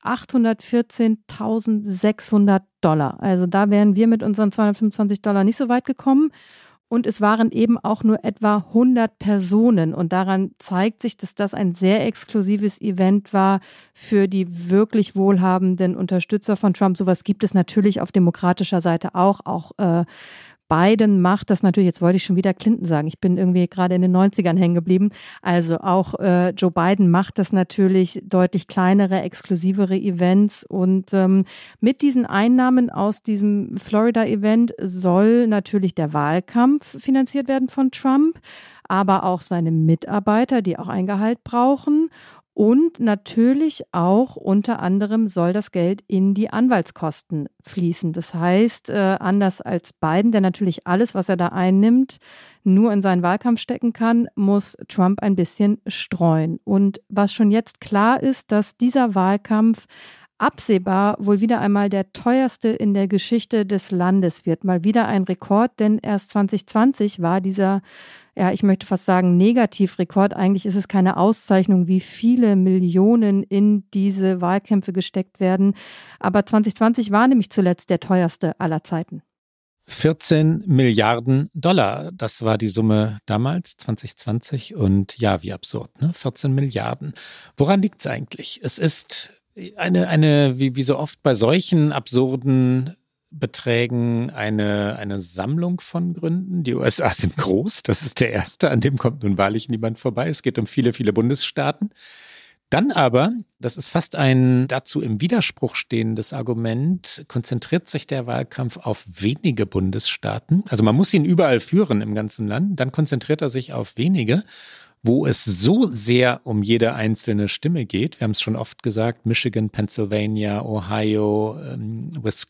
achthundertvierzehntausendsechshundert Dollar. Also da wären wir mit unseren zweihundertfünfundzwanzig Dollar nicht so weit gekommen. Und es waren eben auch nur etwa hundert Personen. Und daran zeigt sich, dass das ein sehr exklusives Event war für die wirklich wohlhabenden Unterstützer von Trump. Sowas gibt es natürlich auf demokratischer Seite auch. Auch äh, Biden macht das natürlich, jetzt wollte ich schon wieder Clinton sagen, ich bin irgendwie gerade in den neunzigern hängen geblieben, also auch äh, Joe Biden macht das natürlich deutlich kleinere, exklusivere Events und ähm, mit diesen Einnahmen aus diesem Florida-Event soll natürlich der Wahlkampf finanziert werden von Trump, aber auch seine Mitarbeiter, die auch ein Gehalt brauchen. Und natürlich auch unter anderem soll das Geld in die Anwaltskosten fließen. Das heißt, äh, anders als Biden, der natürlich alles, was er da einnimmt, nur in seinen Wahlkampf stecken kann, muss Trump ein bisschen streuen. Und was schon jetzt klar ist, dass dieser Wahlkampf absehbar wohl wieder einmal der teuerste in der Geschichte des Landes wird. Mal wieder ein Rekord, denn erst zwanzig zwanzig war dieser, ja, ich möchte fast sagen, Negativrekord. Eigentlich ist es keine Auszeichnung, wie viele Millionen in diese Wahlkämpfe gesteckt werden. Aber zwanzig zwanzig war nämlich zuletzt der teuerste aller Zeiten. vierzehn Milliarden Dollar, das war die Summe damals, zwanzig zwanzig. Und ja, wie absurd, ne? vierzehn Milliarden. Woran liegt es eigentlich? Es ist eine, eine wie, wie so oft bei solchen absurden Beträgen eine, eine Sammlung von Gründen. Die U S A sind groß, das ist der erste, an dem kommt nun wahrlich niemand vorbei. Es geht um viele, viele Bundesstaaten. Dann aber, das ist fast ein dazu im Widerspruch stehendes Argument, konzentriert sich der Wahlkampf auf wenige Bundesstaaten. Also man muss ihn überall führen im ganzen Land, dann konzentriert er sich auf wenige, wo es so sehr um jede einzelne Stimme geht. Wir haben es schon oft gesagt, Michigan, Pennsylvania, Ohio, ähm,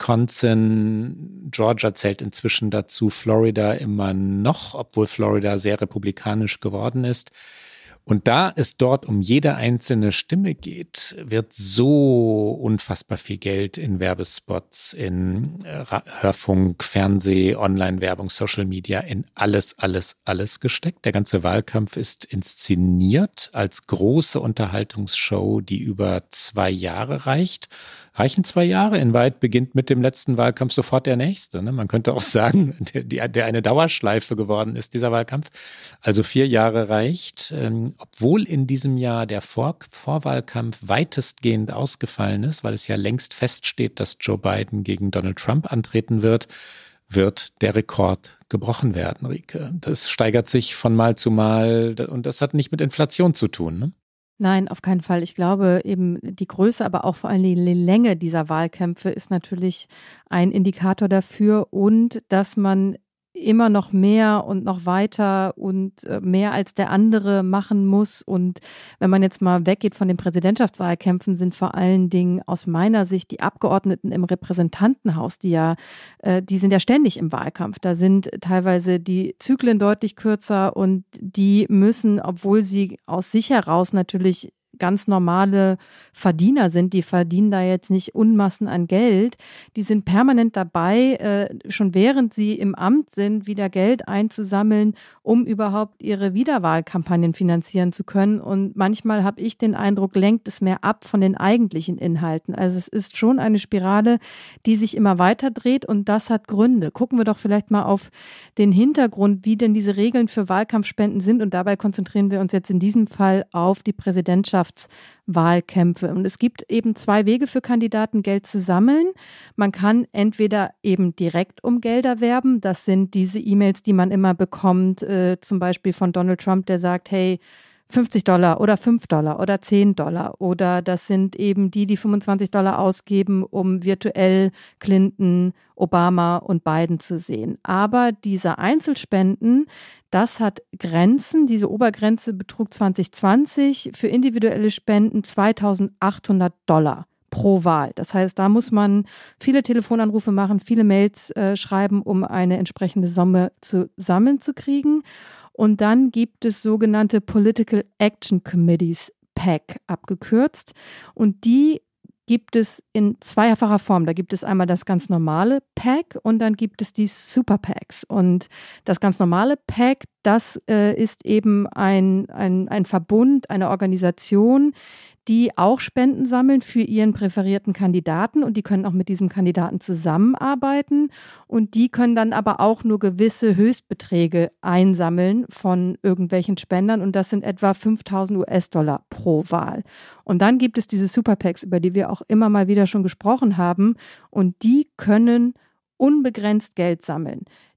Wisconsin, Georgia zählt inzwischen dazu, Florida immer noch, obwohl Florida sehr republikanisch geworden ist. Und da es dort um jede einzelne Stimme geht, wird so unfassbar viel Geld in Werbespots, in Hörfunk, Fernseh, Online-Werbung, Social Media, in alles, alles, alles gesteckt. Der ganze Wahlkampf ist inszeniert als große Unterhaltungsshow, die über zwei Jahre reicht. Reichen zwei Jahre? In Wahrheit beginnt mit dem letzten Wahlkampf sofort der nächste. Ne? Man könnte auch sagen, der, der eine Dauerschleife geworden ist, dieser Wahlkampf. Also vier Jahre reicht. Ähm, obwohl in diesem Jahr der Vor- Vorwahlkampf weitestgehend ausgefallen ist, weil es ja längst feststeht, dass Joe Biden gegen Donald Trump antreten wird, wird der Rekord gebrochen werden, Rike. Das steigert sich von Mal zu Mal und das hat nicht mit Inflation zu tun, ne? Nein, auf keinen Fall. Ich glaube eben die Größe, aber auch vor allem die Länge dieser Wahlkämpfe ist natürlich ein Indikator dafür und dass man immer noch mehr und noch weiter und mehr als der andere machen muss. Und wenn man jetzt mal weggeht von den Präsidentschaftswahlkämpfen, sind vor allen Dingen aus meiner Sicht die Abgeordneten im Repräsentantenhaus, die ja, die sind ja ständig im Wahlkampf. Da sind teilweise die Zyklen deutlich kürzer und die müssen, obwohl sie aus sich heraus natürlich ganz normale Verdiener sind, die verdienen da jetzt nicht Unmassen an Geld, die sind permanent dabei, äh, schon während sie im Amt sind, wieder Geld einzusammeln, um überhaupt ihre Wiederwahlkampagnen finanzieren zu können. Und manchmal habe ich den Eindruck, lenkt es mehr ab von den eigentlichen Inhalten. Also es ist schon eine Spirale, die sich immer weiter dreht und das hat Gründe. Gucken wir doch vielleicht mal auf den Hintergrund, wie denn diese Regeln für Wahlkampfspenden sind und dabei konzentrieren wir uns jetzt in diesem Fall auf die Präsidentschaft Wahlkämpfe. Und es gibt eben zwei Wege für Kandidaten, Geld zu sammeln. Man kann entweder eben direkt um Gelder werben. Das sind diese E-Mails, die man immer bekommt, äh, zum Beispiel von Donald Trump, der sagt, hey, fünfzig Dollar oder fünf Dollar oder zehn Dollar. Oder das sind eben die, die fünfundzwanzig Dollar ausgeben, um virtuell Clinton, Obama und Biden zu sehen. Aber diese Einzelspenden, das hat Grenzen. Diese Obergrenze betrug zwanzig zwanzig für individuelle Spenden zweitausendachthundert Dollar pro Wahl. Das heißt, da muss man viele Telefonanrufe machen, viele Mails äh, schreiben, um eine entsprechende Summe zusammenzukriegen. Und dann gibt es sogenannte Political Action Committees, P A C abgekürzt. Und die gibt es in zweifacher Form. Da gibt es einmal das ganz normale P A C und dann gibt es die Super P A Cs. Und das ganz normale P A C, das äh, ist eben ein, ein, ein Verbund, eine Organisation, die auch Spenden sammeln für ihren präferierten Kandidaten und die können auch mit diesem Kandidaten zusammenarbeiten und die können dann aber auch nur gewisse Höchstbeträge einsammeln von irgendwelchen Spendern und das sind etwa fünftausend US-Dollar pro Wahl. Und dann gibt es diese Super P A Cs, über die wir auch immer mal wieder schon gesprochen haben und die können unbegrenzt Geld sammeln.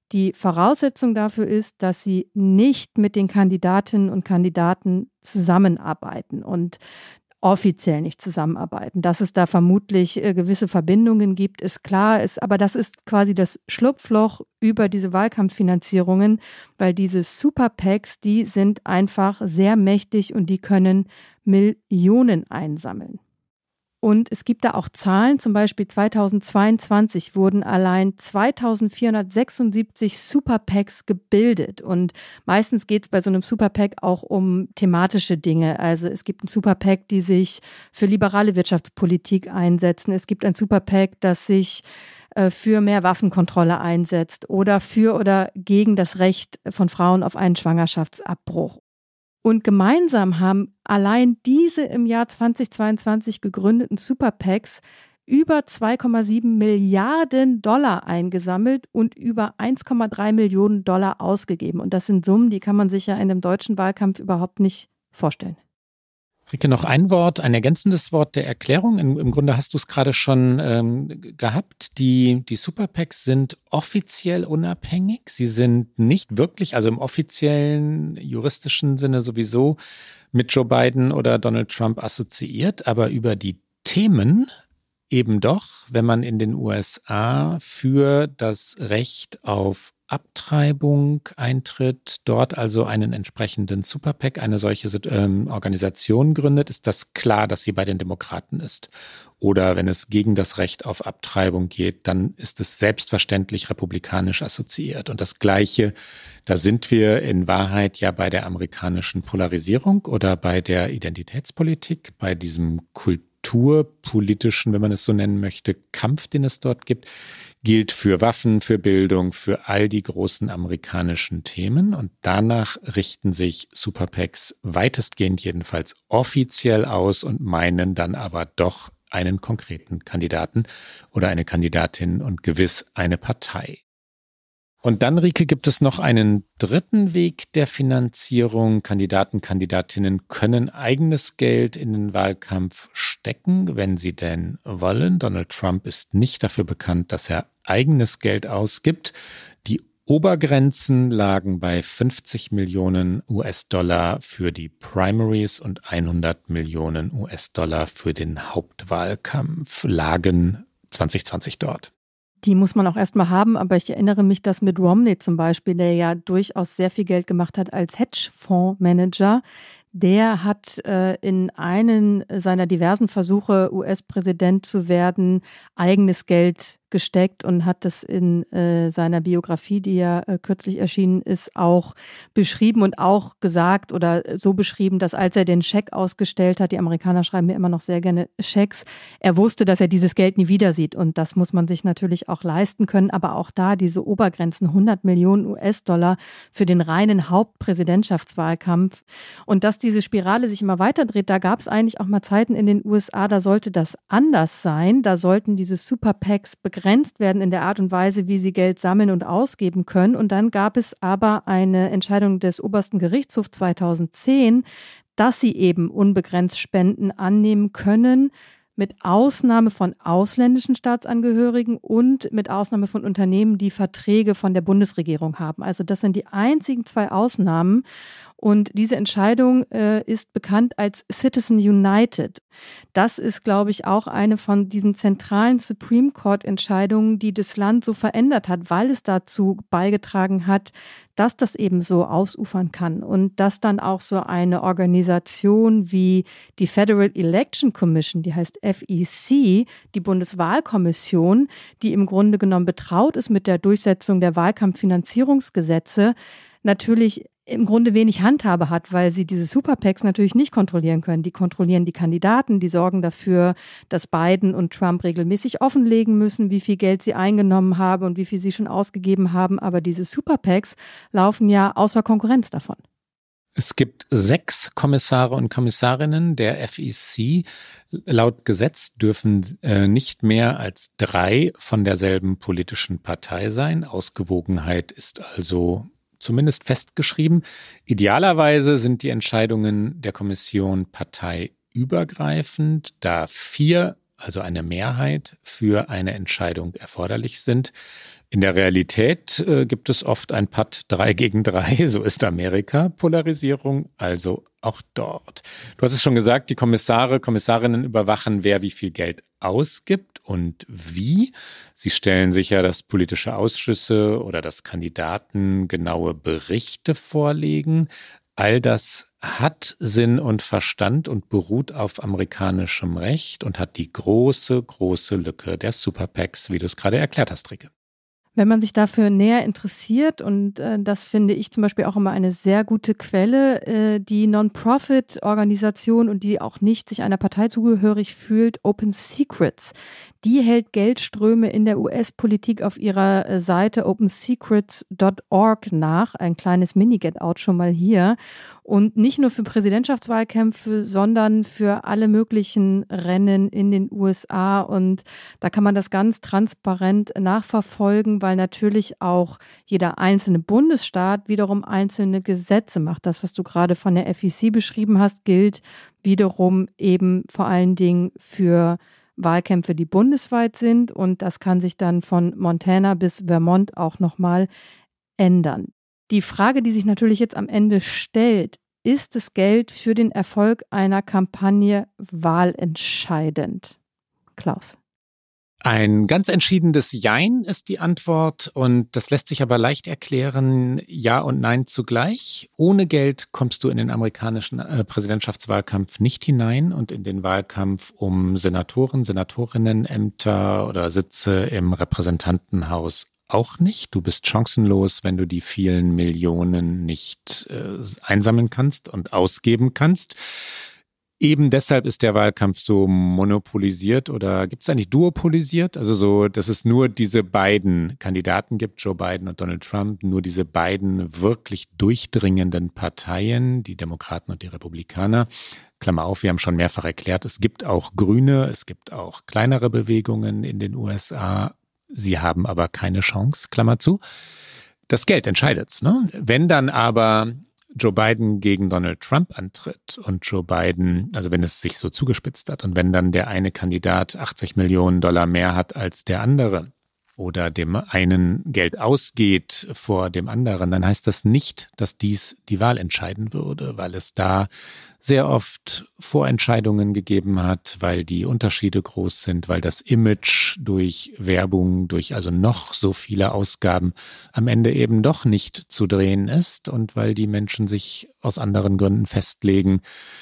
Die Voraussetzung dafür ist, dass sie nicht mit den Kandidatinnen und Kandidaten zusammenarbeiten und offiziell nicht zusammenarbeiten. Dass es da vermutlich äh, gewisse Verbindungen gibt, ist klar, ist, aber das ist quasi das Schlupfloch über diese Wahlkampffinanzierungen, weil diese Super-PACs, die sind einfach sehr mächtig und die können Millionen einsammeln. Und es gibt da auch Zahlen, zum Beispiel zweitausendzweiundzwanzig wurden allein zweitausendvierhundertsechsundsiebzig Super-PACs gebildet. Und meistens geht es bei so einem Super-PAC auch um thematische Dinge. Also es gibt ein Super-PAC, die sich für liberale Wirtschaftspolitik einsetzen. Es gibt ein Super-PAC, das sich äh, für mehr Waffenkontrolle einsetzt oder für oder gegen das Recht von Frauen auf einen Schwangerschaftsabbruch. Und gemeinsam haben allein diese im Jahr zweitausendzweiundzwanzig gegründeten Super-PACs über zwei Komma sieben Milliarden Dollar eingesammelt und über eins Komma drei Millionen Dollar ausgegeben. Und das sind Summen, die kann man sich ja in einem deutschen Wahlkampf überhaupt nicht vorstellen. Rike, noch ein Wort, ein ergänzendes Wort der Erklärung. Im, im Grunde hast du es gerade schon ähm, gehabt. Die, die Super-PACs sind offiziell unabhängig. Sie sind nicht wirklich, also im offiziellen juristischen Sinne sowieso mit Joe Biden oder Donald Trump assoziiert, aber über die Themen eben doch, wenn man in den U S A für das Recht auf Abtreibung eintritt, dort also einen entsprechenden Super-PAC, eine solche ähm, Organisation gründet, ist das klar, dass sie bei den Demokraten ist. Oder wenn es gegen das Recht auf Abtreibung geht, dann ist es selbstverständlich republikanisch assoziiert. Und das Gleiche, da sind wir in Wahrheit ja bei der amerikanischen Polarisierung oder bei der Identitätspolitik, bei diesem kulturpolitischen, wenn man es so nennen möchte, Kampf, den es dort gibt, gilt für Waffen, für Bildung, für all die großen amerikanischen Themen. Und danach richten sich Super-PACs weitestgehend jedenfalls offiziell aus und meinen dann aber doch einen konkreten Kandidaten oder eine Kandidatin und gewiss eine Partei. Und dann, Rike, gibt es noch einen dritten Weg der Finanzierung. Kandidaten, Kandidatinnen können eigenes Geld in den Wahlkampf stecken, wenn sie denn wollen. Donald Trump ist nicht dafür bekannt, dass er eigenes Geld ausgibt. Die Obergrenzen lagen bei fünfzig Millionen U S-Dollar für die Primaries und hundert Millionen U S-Dollar für den Hauptwahlkampf, lagen zwanzig zwanzig dort. Die muss man auch erstmal haben, aber ich erinnere mich, dass mit Romney zum Beispiel, der ja durchaus sehr viel Geld gemacht hat als Hedgefondsmanager, der hat äh, in einen seiner diversen Versuche, U S-Präsident zu werden, eigenes Geld gesteckt und hat das in äh, seiner Biografie, die ja äh, kürzlich erschienen ist, auch beschrieben und auch gesagt oder so beschrieben, dass als er den Scheck ausgestellt hat, die Amerikaner schreiben mir immer noch sehr gerne Schecks, er wusste, dass er dieses Geld nie wieder sieht und das muss man sich natürlich auch leisten können, aber auch da diese Obergrenzen, hundert Millionen U S-Dollar für den reinen Hauptpräsidentschaftswahlkampf und dass diese Spirale sich immer weiter dreht, da gab es eigentlich auch mal Zeiten in den U S A, da sollte das anders sein, da sollten diese Super-PACs begrenzt werden in der Art und Weise, wie sie Geld sammeln und ausgeben können. Und dann gab es aber eine Entscheidung des obersten Gerichtshofs zweitausendzehn, dass sie eben unbegrenzt Spenden annehmen können, mit Ausnahme von ausländischen Staatsangehörigen und mit Ausnahme von Unternehmen, die Verträge von der Bundesregierung haben. Also das sind die einzigen zwei Ausnahmen. Und diese Entscheidung äh, ist bekannt als Citizen United. Das ist, glaube ich, auch eine von diesen zentralen Supreme Court-Entscheidungen, die das Land so verändert hat, weil es dazu beigetragen hat, dass das eben so ausufern kann und dass dann auch so eine Organisation wie die Federal Election Commission, die heißt F E C, die Bundeswahlkommission, die im Grunde genommen betraut ist mit der Durchsetzung der Wahlkampffinanzierungsgesetze, natürlich im Grunde wenig Handhabe hat, weil sie diese Super-PACs natürlich nicht kontrollieren können. Die kontrollieren die Kandidaten, die sorgen dafür, dass Biden und Trump regelmäßig offenlegen müssen, wie viel Geld sie eingenommen haben und wie viel sie schon ausgegeben haben. Aber diese Super-PACs laufen ja außer Konkurrenz davon. Es gibt sechs Kommissare und Kommissarinnen der F E C. Laut Gesetz dürfen äh, nicht mehr als drei von derselben politischen Partei sein. Ausgewogenheit ist also zumindest festgeschrieben. Idealerweise sind die Entscheidungen der Kommission parteiübergreifend, da vier also eine Mehrheit, für eine Entscheidung erforderlich sind. In der Realität äh, gibt es oft ein Patt drei gegen drei, so ist Amerika. Polarisierung also auch dort. Du hast es schon gesagt, die Kommissare, Kommissarinnen überwachen, wer wie viel Geld ausgibt und wie. Sie stellen sicher, dass politische Ausschüsse oder dass Kandidaten genaue Berichte vorlegen. All das hat Sinn und Verstand und beruht auf amerikanischem Recht und hat die große, große Lücke der Super PACs, wie du es gerade erklärt hast, Rike. Wenn man sich dafür näher interessiert, und äh, das finde ich zum Beispiel auch immer eine sehr gute Quelle, äh, die Non-Profit-Organisation und die auch nicht sich einer Partei zugehörig fühlt, Open Secrets, die hält Geldströme in der U S-Politik auf ihrer Seite open secrets dot org nach. Ein kleines Mini-Get-Out schon mal hier. Und nicht nur für Präsidentschaftswahlkämpfe, sondern für alle möglichen Rennen in den U S A. Und da kann man das ganz transparent nachverfolgen, weil natürlich auch jeder einzelne Bundesstaat wiederum einzelne Gesetze macht. Das, was du gerade von der F E C beschrieben hast, gilt wiederum eben vor allen Dingen für Wahlkämpfe, die bundesweit sind. Und das kann sich dann von Montana bis Vermont auch nochmal ändern. Die Frage, die sich natürlich jetzt am Ende stellt, ist das Geld für den Erfolg einer Kampagne wahlentscheidend? Klaus. Ein ganz entschiedenes Jein ist die Antwort und das lässt sich aber leicht erklären, Ja und Nein zugleich. Ohne Geld kommst du in den amerikanischen äh, Präsidentschaftswahlkampf nicht hinein und in den Wahlkampf um Senatoren, Senatorinnenämter oder Sitze im Repräsentantenhaus auch nicht. Du bist chancenlos, wenn du die vielen Millionen nicht äh, einsammeln kannst und ausgeben kannst. Eben deshalb ist der Wahlkampf so monopolisiert oder gibt es eigentlich duopolisiert? Also so, dass es nur diese beiden Kandidaten gibt, Joe Biden und Donald Trump, nur diese beiden wirklich durchdringenden Parteien, die Demokraten und die Republikaner. Klammer auf, wir haben schon mehrfach erklärt, es gibt auch Grüne, es gibt auch kleinere Bewegungen in den U S A. Sie haben aber keine Chance, Klammer zu. Das Geld entscheidet's, ne? Wenn dann aber Joe Biden gegen Donald Trump antritt und Joe Biden, also wenn es sich so zugespitzt hat und wenn dann der eine Kandidat achtzig Millionen Dollar mehr hat als der andere oder dem einen Geld ausgeht vor dem anderen, dann heißt das nicht, dass dies die Wahl entscheiden würde, weil es da sehr oft Vorentscheidungen gegeben hat, weil die Unterschiede groß sind, weil das Image durch Werbung, durch also noch so viele Ausgaben am Ende eben doch nicht zu drehen ist und weil die Menschen sich aus anderen Gründen festlegen,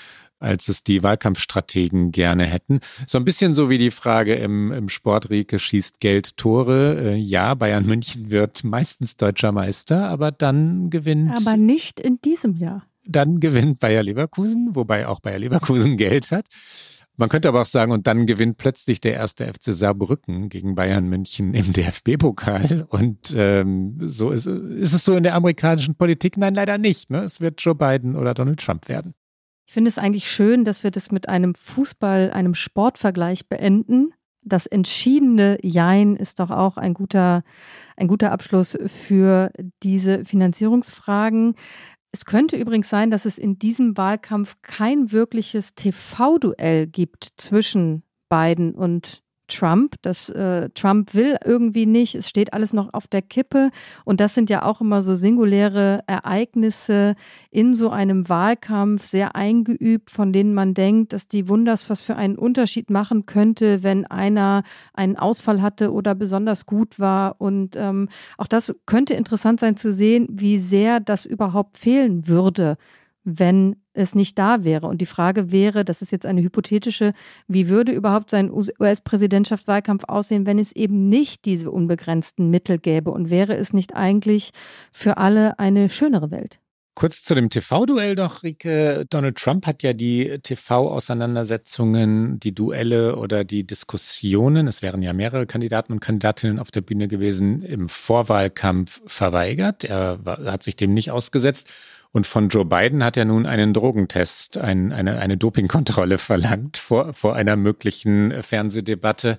als es die Wahlkampfstrategen gerne hätten. So ein bisschen so wie die Frage im, im Sport, Rieke, schießt Geld Tore. Äh, ja, Bayern München wird meistens deutscher Meister, aber dann gewinnt... Aber nicht in diesem Jahr. Dann gewinnt Bayer Leverkusen, wobei auch Bayer Leverkusen Geld hat. Man könnte aber auch sagen, und dann gewinnt plötzlich der erste F C Saarbrücken gegen Bayern München im D F B-Pokal. Und ähm, so ist, ist es so in der amerikanischen Politik? Nein, leider nicht. Ne? Es wird Joe Biden oder Donald Trump werden. Ich finde es eigentlich schön, dass wir das mit einem Fußball, einem Sportvergleich beenden. Das entschiedene Jein ist doch auch ein guter, ein guter Abschluss für diese Finanzierungsfragen. Es könnte übrigens sein, dass es in diesem Wahlkampf kein wirkliches T V-Duell gibt zwischen Biden und Trump. Das äh, Trump will irgendwie nicht. Es steht alles noch auf der Kippe. Und das sind ja auch immer so singuläre Ereignisse in so einem Wahlkampf, sehr eingeübt, von denen man denkt, dass die wunders was für einen Unterschied machen könnte, wenn einer einen Ausfall hatte oder besonders gut war. Und ähm, auch das könnte interessant sein zu sehen, wie sehr das überhaupt fehlen würde, wenn es nicht da wäre. Und die Frage wäre, das ist jetzt eine hypothetische, wie würde überhaupt sein U S-Präsidentschaftswahlkampf aussehen, wenn es eben nicht diese unbegrenzten Mittel gäbe? Und wäre es nicht eigentlich für alle eine schönere Welt? Kurz zu dem T V-Duell noch, Rieke. Donald Trump hat ja die T V-Auseinandersetzungen, die Duelle oder die Diskussionen, es wären ja mehrere Kandidaten und Kandidatinnen auf der Bühne gewesen, im Vorwahlkampf verweigert. Er war, hat sich dem nicht ausgesetzt. Und von Joe Biden hat er nun einen Drogentest, ein, eine, eine Dopingkontrolle verlangt vor, vor einer möglichen Fernsehdebatte.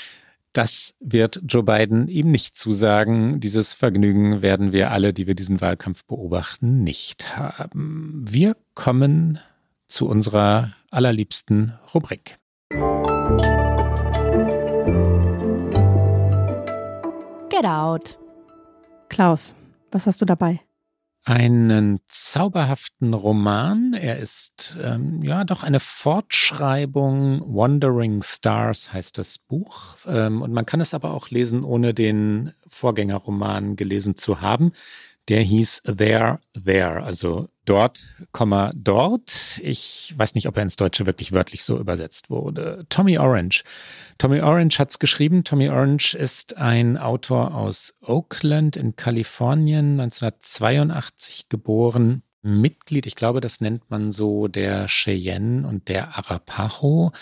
Das wird Joe Biden ihm nicht zusagen. Dieses Vergnügen werden wir alle, die wir diesen Wahlkampf beobachten, nicht haben. Wir kommen zu unserer allerliebsten Rubrik. Get Out. Klaus, was hast du dabei? Einen zauberhaften Roman. Er ist ähm, ja doch eine Fortschreibung. Wandering Stars heißt das Buch. Ähm, und man kann es aber auch lesen, ohne den Vorgängerroman gelesen zu haben. Der hieß There, There, also dort, dort. Ich weiß nicht, ob er ins Deutsche wirklich wörtlich so übersetzt wurde. Tommy Orange. Tommy Orange hat's geschrieben. Tommy Orange ist ein Autor aus Oakland in Kalifornien, neunzehnhundertzweiundachtzig geboren. Mitglied, ich glaube, das nennt man so, der Cheyenne und der Arapaho,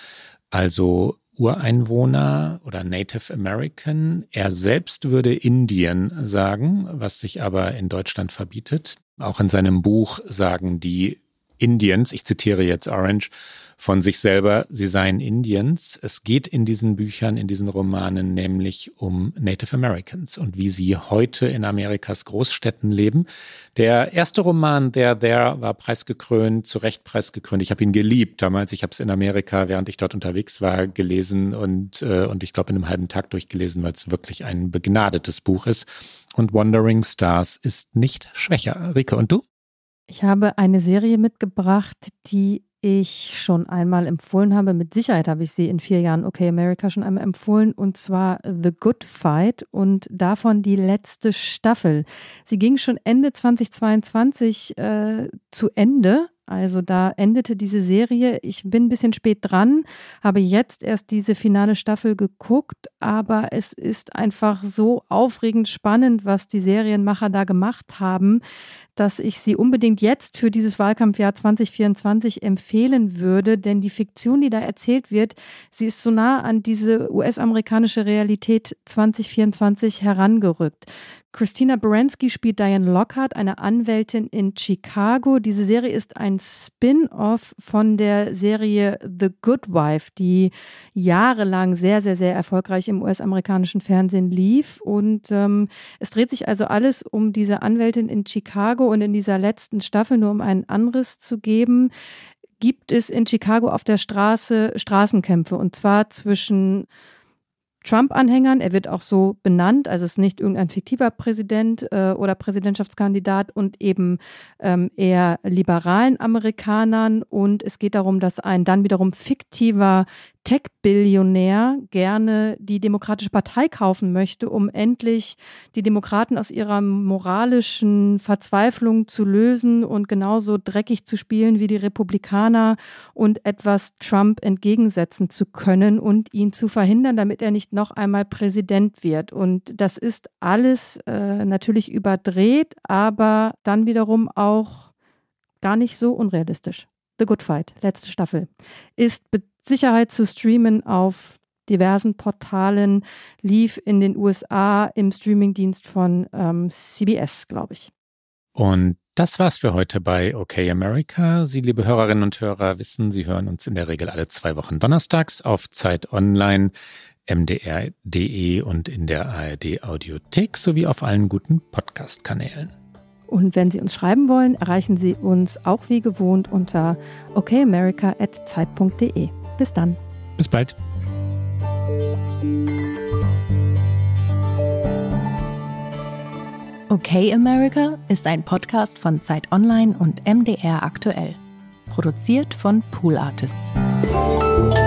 also Ureinwohner oder Native American. Er selbst würde Indian sagen, was sich aber in Deutschland verbietet. Auch in seinem Buch sagen die Indians, ich zitiere jetzt Orange, von sich selber, sie seien Indians. Es geht in diesen Büchern, in diesen Romanen nämlich um Native Americans und wie sie heute in Amerikas Großstädten leben. Der erste Roman, There, There, war preisgekrönt, zu Recht preisgekrönt. Ich habe ihn geliebt damals. Ich habe es in Amerika, während ich dort unterwegs war, gelesen und, äh, und ich glaube in einem halben Tag durchgelesen, weil es wirklich ein begnadetes Buch ist. Und Wandering Stars ist nicht schwächer. Rike, und du? Ich habe eine Serie mitgebracht, die ich schon einmal empfohlen habe. Mit Sicherheit habe ich sie in vier Jahren Okay America schon einmal empfohlen, und zwar The Good Fight und davon die letzte Staffel. Sie ging schon Ende zweitausendzweiundzwanzig äh, zu Ende. Also da endete diese Serie. Ich bin ein bisschen spät dran, habe jetzt erst diese finale Staffel geguckt, aber es ist einfach so aufregend spannend, was die Serienmacher da gemacht haben, dass ich sie unbedingt jetzt für dieses Wahlkampfjahr zwanzig vierundzwanzig empfehlen würde, denn die Fiktion, die da erzählt wird, sie ist so nah an diese U S-amerikanische Realität zwanzig vierundzwanzig herangerückt. Christina Baranski spielt Diane Lockhart, eine Anwältin in Chicago. Diese Serie ist ein Spin-off von der Serie The Good Wife, die jahrelang sehr, sehr, sehr erfolgreich im U S-amerikanischen Fernsehen lief. Und ähm, es dreht sich also alles um diese Anwältin in Chicago, und in dieser letzten Staffel, nur um einen Anriss zu geben, gibt es in Chicago auf der Straße Straßenkämpfe, und zwar zwischen Trump-Anhängern, er wird auch so benannt, also es ist nicht irgendein fiktiver Präsident äh, oder Präsidentschaftskandidat, und eben ähm, eher liberalen Amerikanern, und es geht darum, dass ein dann wiederum fiktiver Tech-Billionär gerne die Demokratische Partei kaufen möchte, um endlich die Demokraten aus ihrer moralischen Verzweiflung zu lösen und genauso dreckig zu spielen wie die Republikaner und etwas Trump entgegensetzen zu können und ihn zu verhindern, damit er nicht noch einmal Präsident wird. Und das ist alles äh, natürlich überdreht, aber dann wiederum auch gar nicht so unrealistisch. The Good Fight, letzte Staffel, ist mit Sicherheit zu streamen auf diversen Portalen, lief in den U S A im Streamingdienst von ähm, C B S, glaube ich. Und das war's für heute bei Okay America. Sie, liebe Hörerinnen und Hörer, wissen, Sie hören uns in der Regel alle zwei Wochen donnerstags auf Zeit Online, M D R punkt de und in der A R D Audiothek sowie auf allen guten Podcast-Kanälen. Und wenn Sie uns schreiben wollen, erreichen Sie uns auch wie gewohnt unter okayamerica at zeit punkt de. Bis dann. Bis bald. Okay America ist ein Podcast von Zeit Online und M D R aktuell. Produziert von Pool Artists.